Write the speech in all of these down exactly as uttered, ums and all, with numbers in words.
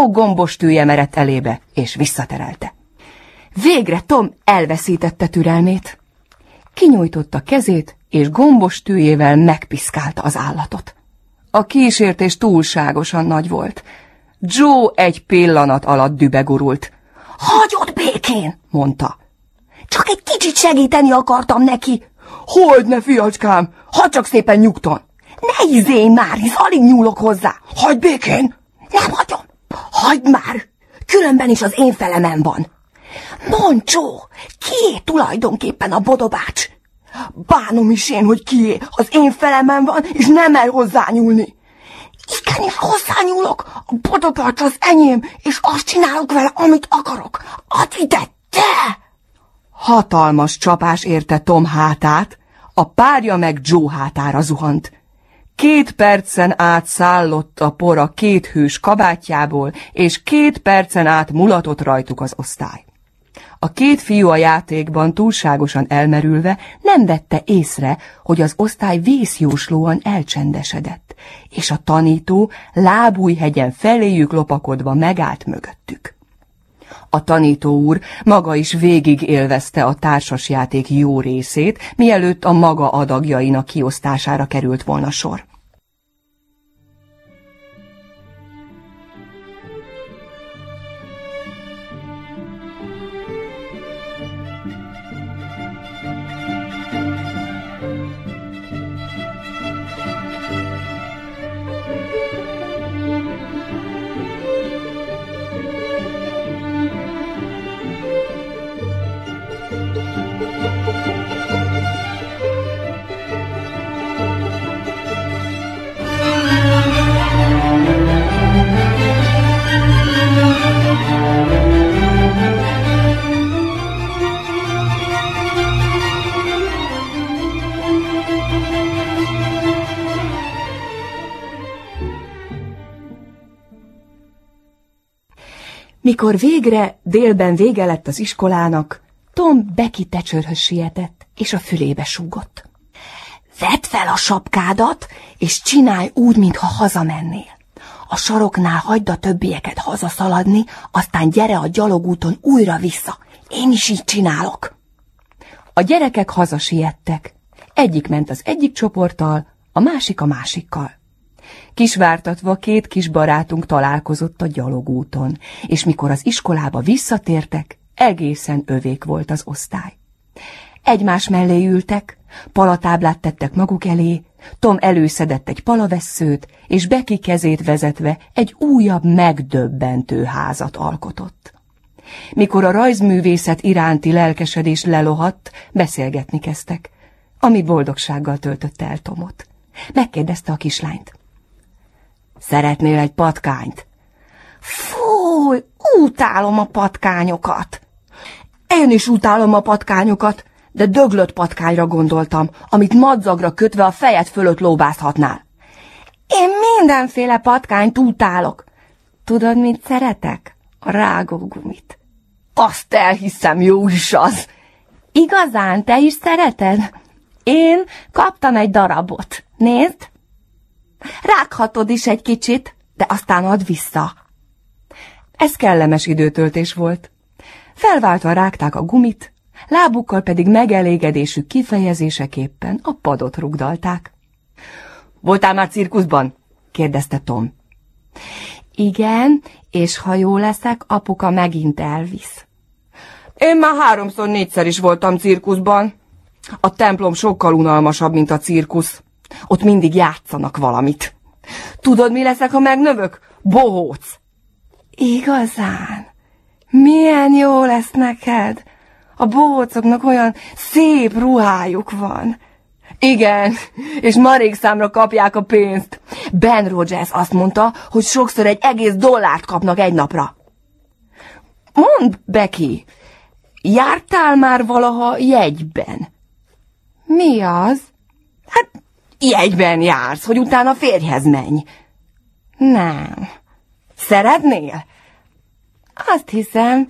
Joe gombostűje merett elébe, és visszaterelte. Végre Tom elveszítette türelmét. Kinyújtotta kezét, és gombostűjével megpiszkálta az állatot. A kísértés túlságosan nagy volt. Joe egy pillanat alatt dübegurult. Hagyod békén, mondta. Csak egy kicsit segíteni akartam neki. Hogyne, fiacskám, hagyd csak szépen nyugton. Ne izélj már, hisz alig nyúlok hozzá. Hagyd békén. Nem hagyom. Hagyd már. Különben is az én felemen van. Mondd, Joe, kié tulajdonképpen a bodobács? Bánom is én, hogy kié, az én felemen van, és nem mer hozzányúlni. Igenis hozzányúlok, a bodobács az enyém, és azt csinálok vele, amit akarok. Add ide, te! Hatalmas csapás érte Tom hátát, a párja meg Joe hátára zuhant. Két percen át szállott a por a két hős kabátjából, és két percen át mulatott rajtuk az osztály. A két fiú a játékban túlságosan elmerülve nem vette észre, hogy az osztály vészjóslóan elcsendesedett, és a tanító lábújhegyen feléjük lopakodva megállt mögöttük. A tanító úr maga is végig élvezte a társasjáték jó részét, mielőtt a maga adagjainak kiosztására került volna sor. Mikor végre délben vége lett az iskolának, Tom Becky Thatcherhöz sietett, és a fülébe súgott. Vedd fel a sapkádat, és csinálj úgy, mintha hazamennél. A saroknál hagyd a többieket hazaszaladni, aztán gyere a gyalogúton újra vissza. Én is így csinálok. A gyerekek hazasiettek. Egyik ment az egyik csoporttal, a másik a másikkal. Kisvártatva két kis barátunk találkozott a gyalogúton, és mikor az iskolába visszatértek, egészen övék volt az osztály. Egymás mellé ültek, palatáblát tettek maguk elé, Tom előszedett egy palavesszőt, és Becky kezét vezetve egy újabb megdöbbentő házat alkotott. Mikor a rajzművészet iránti lelkesedés lelohadt, beszélgetni kezdtek, ami boldogsággal töltötte el Tomot. Megkérdezte a kislányt. Szeretnél egy patkányt? Fúj, utálom a patkányokat. Én is utálom a patkányokat, de döglött patkányra gondoltam, amit madzagra kötve a fejed fölött lóbázhatnál. Én mindenféle patkányt utálok. Tudod, mit szeretek? A rágógumit. Azt elhiszem, jó is az. Igazán, te is szereted? Én kaptam egy darabot. Nézd! Rághatod is egy kicsit, de aztán add vissza. Ez kellemes időtöltés volt. Felváltva rágták a gumit, lábukkal pedig megelégedésük kifejezéseképpen a padot rugdalták. Voltál már cirkuszban? Kérdezte Tom. Igen, és ha jó leszek, apuka megint elvisz. Én már háromszor, négyszer is voltam cirkuszban. A templom sokkal unalmasabb, mint a cirkusz. Ott mindig játszanak valamit. Tudod, mi leszek, ha megnövök? Bohóc. Igazán? Milyen jó lesz neked? A bohócoknak olyan szép ruhájuk van. Igen, és marék számra kapják a pénzt. Ben Rogers azt mondta, hogy sokszor egy egész dollárt kapnak egy napra. Mondd, Becky, jártál már valaha jegyben? Mi az? Hát jegyben jársz, hogy utána férjhez menj. Nem. Szeretnél? Azt hiszem,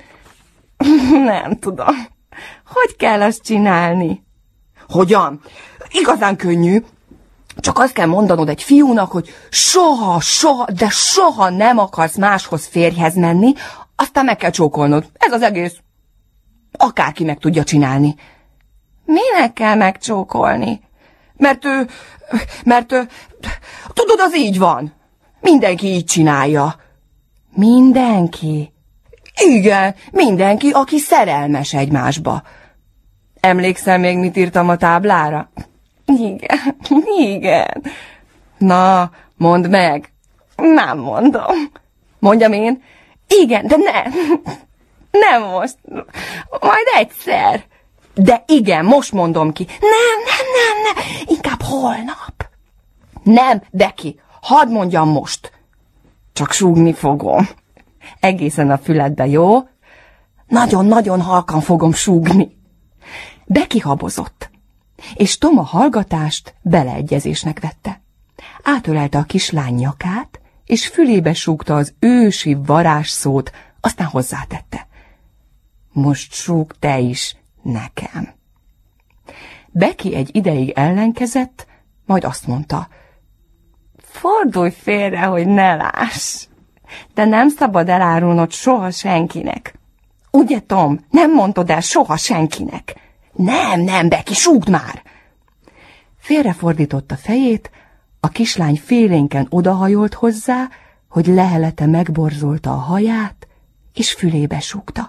nem tudom. Hogy kell azt csinálni? Hogyan? Igazán könnyű. Csak azt kell mondanod egy fiúnak, hogy soha, soha, de soha nem akarsz máshoz férjhez menni, aztán meg kell csókolnod. Ez az egész. Akárki meg tudja csinálni. Minek kell megcsókolni? Mert ő, mert ő, tudod, az így van. Mindenki így csinálja. Mindenki? Igen, mindenki, aki szerelmes egymásba. Emlékszel még, mit írtam a táblára? Igen, igen. Na, mondd meg. Nem mondom. Mondjam én? Igen, de nem. Nem most. Majd egyszer. De igen, most mondom ki. Nem, nem, nem, nem. Inkább holnap. Nem, Beki, hadd mondjam most. Csak súgni fogom. Egészen a füledbe, jó? Nagyon-nagyon halkan fogom súgni. Beki habozott, és Tom a hallgatást beleegyezésnek vette. Átölelte a kislány nyakát, és fülébe súgta az ősi varázsszót, aztán hozzátette. Most súg te is nekem. Beki egy ideig ellenkezett, majd azt mondta. Fordulj félre, hogy ne láss. De nem szabad elárulnod soha senkinek. Ugye, Tom? Nem mondod el soha senkinek. Nem, nem, Beki, súgd már! Félrefordította fejét, a kislány félénken odahajolt hozzá, hogy lehelete megborzolta a haját, és fülébe súgta.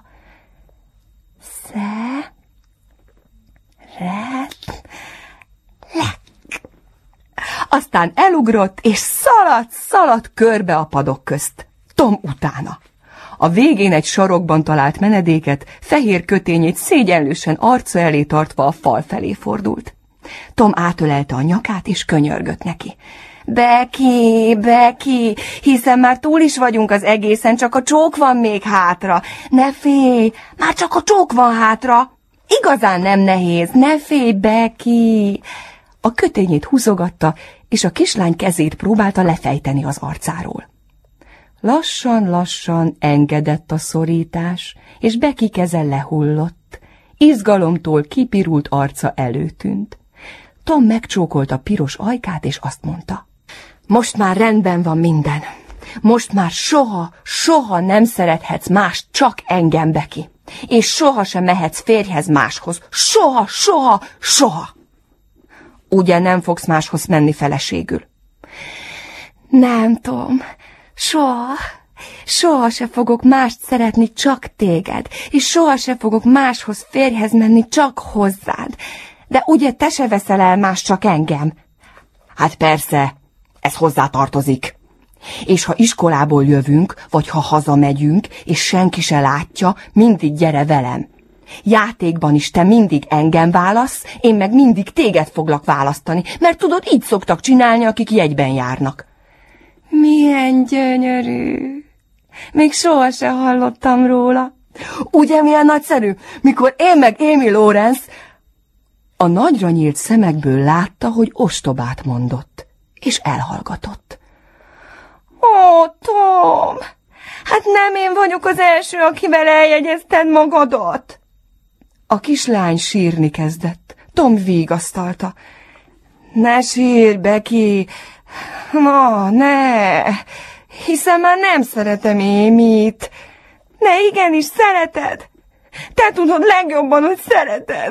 Sze... Ret... Lek... Aztán elugrott, és szaladt, szaladt körbe a padok közt. Tom utána. A végén egy sarokban talált menedéket, fehér kötényét szégyenlősen arca elé tartva a fal felé fordult. Tom átölelte a nyakát, és könyörgött neki. Beki, Beki, hiszen már túl is vagyunk az egészen, csak a csók van még hátra. Ne félj, már csak a csók van hátra. Igazán nem nehéz, ne félj, Beki. A kötényét húzogatta, és a kislány kezét próbálta lefejteni az arcáról. Lassan-lassan engedett a szorítás, és Beki keze lehullott. Izgalomtól kipirult arca előtűnt. Tom megcsókolta piros ajkát, és azt mondta. Most már rendben van minden. Most már soha, soha nem szerethetsz más, csak engem, Beki. És soha sem mehetsz férjhez máshoz. Soha, soha, soha. Ugye nem fogsz máshoz menni feleségül? Nem, Tom. Soha, soha se fogok mást szeretni, csak téged, és soha se fogok máshoz férjhez menni, csak hozzád. De ugye te se veszel el más, csak engem? Hát persze, ez hozzátartozik. És ha iskolából jövünk, vagy ha hazamegyünk, és senki se látja, mindig gyere velem. Játékban is te mindig engem válasz, én meg mindig téged foglak választani, mert tudod, így szoktak csinálni, akik jegyben járnak. Milyen gyönyörű! Még soha se hallottam róla. Ugye milyen nagyszerű, mikor én meg Amy Lawrence... A nagyra nyílt szemekből látta, hogy ostobát mondott, és elhallgatott. Ó, Tom! Hát nem én vagyok az első, akivel eljegyezted magadat. A kislány sírni kezdett. Tom vigasztalta. Ne sírj, Beki! Na, ne! Hiszen már nem szeretem Amyt. Ne, igenis szereted! Te tudod legjobban, hogy szereted!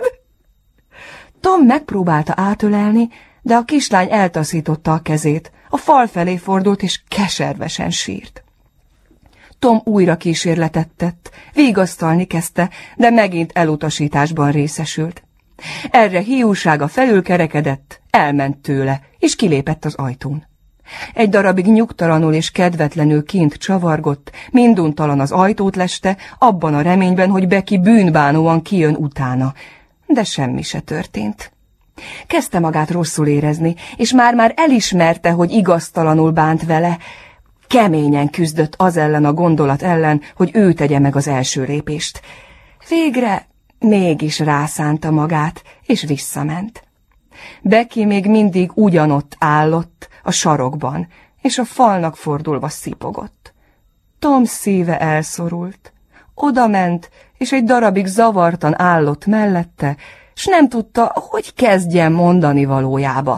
Tom megpróbálta átölelni, de a kislány eltaszította a kezét, a fal felé fordult, és keservesen sírt. Tom újra kísérletet tett, vigasztalni kezdte, de megint elutasításban részesült. Erre hiúsága felülkerekedett, elment tőle, és kilépett az ajtón. Egy darabig nyugtalanul és kedvetlenül kint csavargott, minduntalan az ajtót leste, abban a reményben, hogy Beki bűnbánóan kijön utána, de semmi se történt. Kezdte magát rosszul érezni, és már-már elismerte, hogy igaztalanul bánt vele. Keményen küzdött az ellen a gondolat ellen, hogy ő tegye meg az első lépést. Végre mégis rászánta magát, és visszament. Beki még mindig ugyanott állott, a sarokban, és a falnak fordulva szipogott. Tom szíve elszorult. Oda ment, és egy darabig zavartan állott mellette, s nem tudta, hogy kezdjen mondani valójába.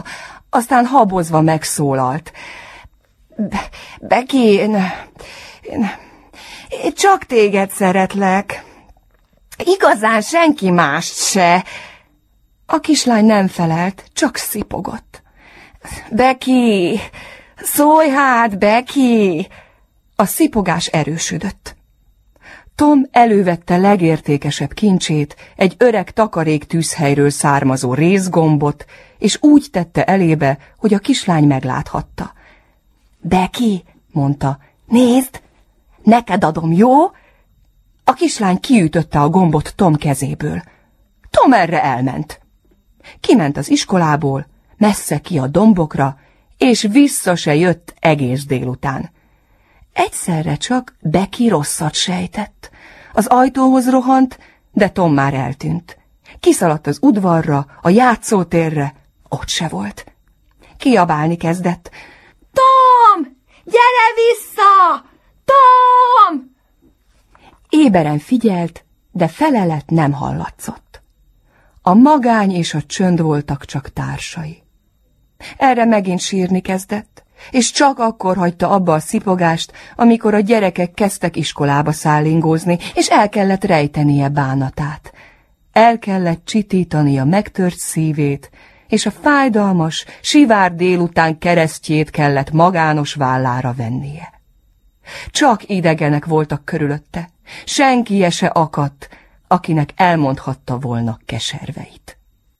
Aztán habozva megszólalt. Be Becky, én, én, én csak téged szeretlek. Igazán senki mást se. A kislány nem felelt, csak szipogott. Becky, szólj hát, Becky! A szipogás erősödött. Tom elővette legértékesebb kincsét, egy öreg takarék tűzhelyről származó rézgombot, és úgy tette elébe, hogy a kislány megláthatta. Becky, mondta, nézd, neked adom, jó? A kislány kiütötte a gombot Tom kezéből. Tom erre elment. Kiment az iskolából, messze ki a dombokra, és vissza se jött egész délután. Egyszerre csak Becky rosszat sejtett. Az ajtóhoz rohant, de Tom már eltűnt. Kiszaladt az udvarra, a játszótérre, ott se volt. Kiabálni kezdett. Tom! Gyere vissza! Tom! Éberen figyelt, de felelet nem hallatszott. A magány és a csönd voltak csak társai. Erre megint sírni kezdett, és csak akkor hagyta abba a szipogást, amikor a gyerekek kezdtek iskolába szállingózni, és el kellett rejtenie bánatát. El kellett csitítani a megtört szívét, és a fájdalmas, sivár délután keresztjét kellett magános vállára vennie. Csak idegenek voltak körülötte, senkije se akadt, akinek elmondhatta volna keserveit.